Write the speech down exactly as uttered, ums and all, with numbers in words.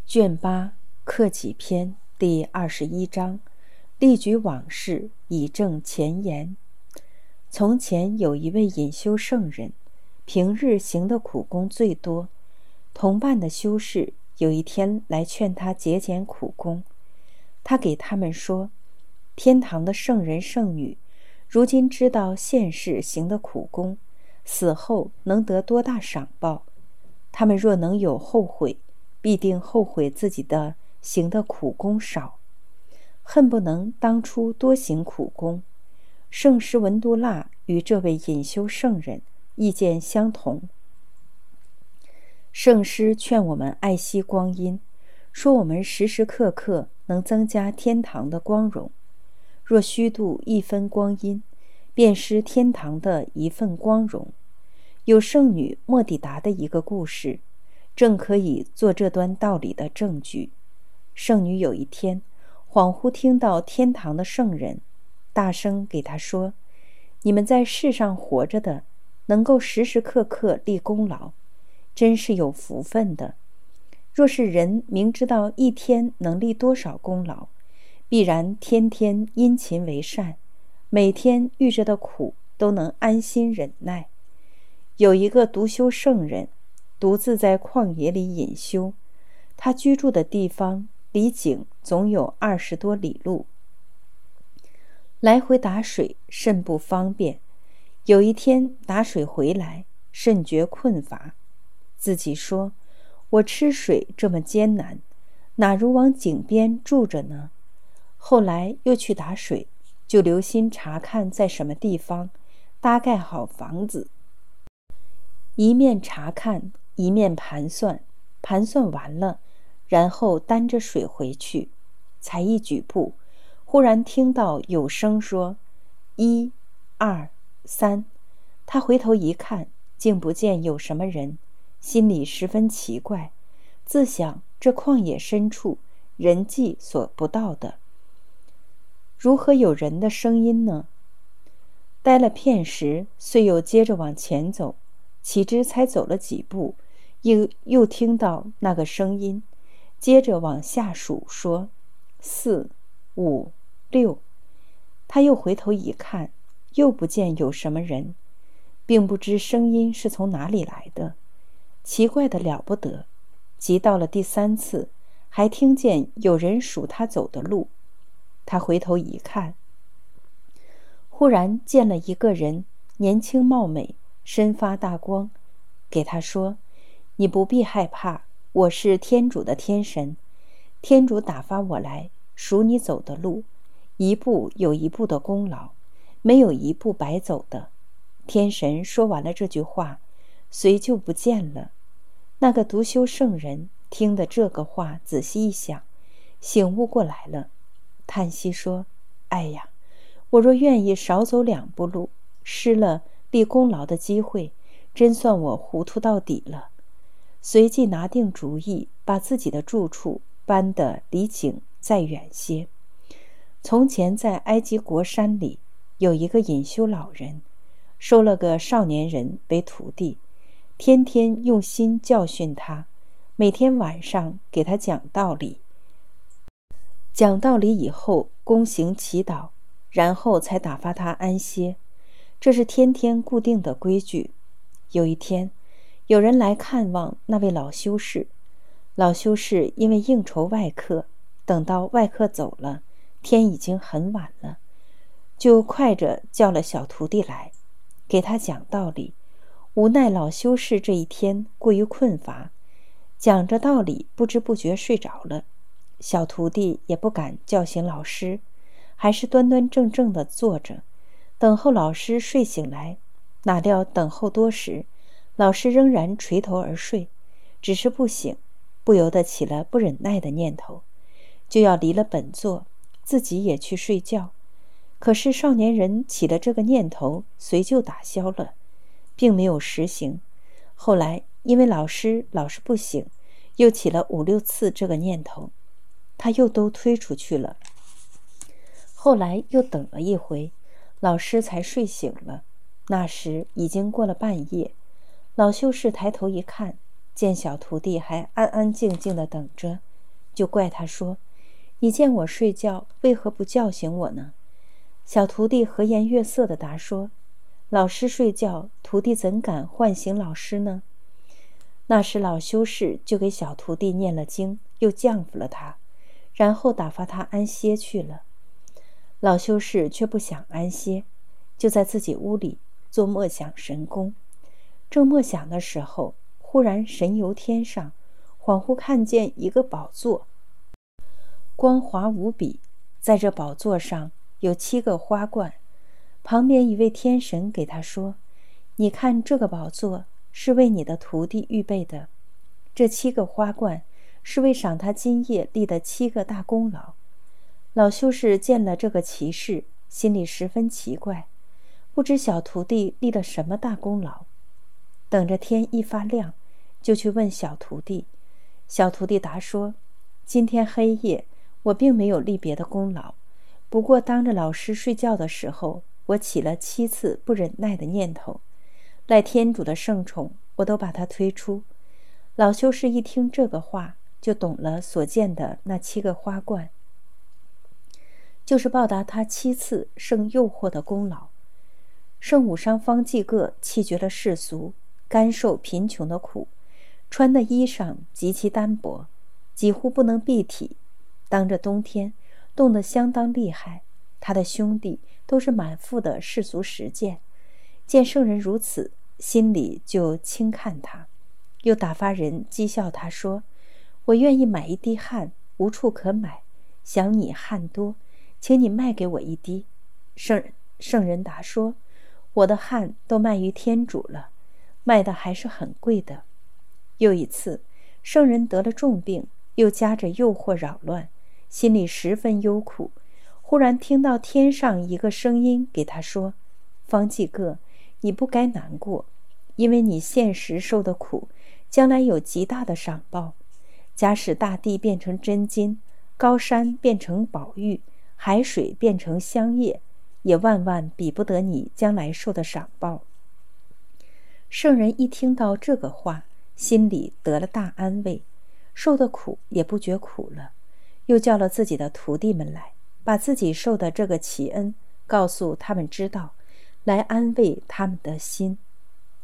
卷八克己篇第二十一章，例举往事，以正前言。从前有一位隐修圣人，平日行的苦功最多。同伴的修士有一天来劝他节俭苦功，他给他们说，天堂的圣人圣女如今知道现世行的苦功，死后能得多大赏报，他们若能有后悔，必定后悔自己的行的苦功少，恨不能当初多行苦功。圣师文都腊与这位隐修圣人意见相同。圣师劝我们爱惜光阴，说我们时时刻刻能增加天堂的光荣，若虚度一分光阴，便失天堂的一份光荣。有圣女莫底达的一个故事，正可以做这段道理的证据。圣女有一天恍惚听到天堂的圣人大声给她说，你们在世上活着的能够时时刻刻立功劳，真是有福分的。若是人明知道一天能立多少功劳，必然天天殷勤为善，每天遇着的苦都能安心忍耐。有一个独修圣人独自在旷野里隐修，他居住的地方离井总有二十多里路，来回打水甚不方便。有一天打水回来，甚觉困乏，自己说，我吃水这么艰难，哪如往井边住着呢？后来又去打水，就留心查看在什么地方搭盖好房子，一面查看一面盘算，盘算完了，然后担着水回去，才一举步，忽然听到有声说一二三，他回头一看，竟不见有什么人，心里十分奇怪，自想这旷野深处人迹所不到的，如何有人的声音呢？待了片时，遂又接着往前走，岂知才走了几步，又又听到那个声音，接着往下数，说四五六。他又回头一看，又不见有什么人，并不知声音是从哪里来的，奇怪的了不得。即到了第三次，还听见有人数他走的路，他回头一看，忽然见了一个人，年轻貌美，身发大光，给他说，你不必害怕，我是天主的天神，天主打发我来数你走的路，一步有一步的功劳，没有一步白走的。天神说完了这句话，随就不见了。那个独修圣人听得这个话，仔细一想，醒悟过来了，叹息说，哎呀，我若愿意少走两步路，失了立功劳的机会，真算我糊涂到底了。随即拿定主意，把自己的住处搬得离井再远些。从前在埃及国山里有一个隐修老人，收了个少年人为徒弟，天天用心教训他，每天晚上给他讲道理。讲道理以后，躬行祈祷，然后才打发他安歇，这是天天固定的规矩。有一天，有人来看望那位老修士，老修士因为应酬外客，等到外客走了，天已经很晚了，就快着叫了小徒弟来，给他讲道理。无奈老修士这一天过于困乏，讲着道理不知不觉睡着了，小徒弟也不敢叫醒老师，还是端端正正地坐着，等候老师睡醒来。哪料等候多时，老师仍然垂头而睡，只是不醒，不由得起了不忍耐的念头，就要离了本座，自己也去睡觉。可是少年人起了这个念头，随就打消了，并没有实行。后来因为老师老是不醒，又起了五六次这个念头，他又都推出去了。后来又等了一回，老师才睡醒了，那时已经过了半夜。老修士抬头一看，见小徒弟还安安静静地等着， 就怪他说：“你见我睡觉，为何不叫醒我呢？”小徒弟和颜悦色地答说：“老师睡觉，徒弟怎敢唤醒老师呢？”那时老修士就给小徒弟念了经，又降服了他，然后打发他安歇去了。老修士却不想安歇，就在自己屋里做默想神功。正默想的时候，忽然神游天上，恍惚看见一个宝座，光华无比。在这宝座上有七个花冠，旁边一位天神给他说：“你看这个宝座是为你的徒弟预备的，这七个花冠是为赏他今夜立的七个大功劳。”老修士见了这个奇事，心里十分奇怪，不知小徒弟立了什么大功劳。等着天一发亮，就去问小徒弟。小徒弟答说：“今天黑夜我并没有立别的功劳，不过当着老师睡觉的时候，我起了七次不忍耐的念头，赖天主的圣宠，我都把它推出。”老修士一听这个话，就懂了所见的那七个花冠，就是报答他七次胜诱惑的功劳。圣武商方济各弃绝了世俗，甘受贫穷的苦，穿的衣裳极其单薄，几乎不能蔽体。当着冬天冻得相当厉害，他的兄弟都是满腹的世俗实践，见圣人如此，心里就轻看他，又打发人讥笑他说：“我愿意买一滴汗，无处可买，想你汗多，请你卖给我一滴。”圣圣人答说：“我的汗都卖于天主了，卖的还是很贵的。”又一次，圣人得了重病，又夹着诱惑扰乱，心里十分忧苦。忽然听到天上一个声音给他说：“方济各，你不该难过，因为你现实受的苦，将来有极大的赏报。假使大地变成真金，高山变成宝玉，海水变成香叶，也万万比不得你将来受的赏报。”圣人一听到这个话，心里得了大安慰，受的苦也不觉苦了，又叫了自己的徒弟们来，把自己受的这个奇恩告诉他们知道，来安慰他们的心。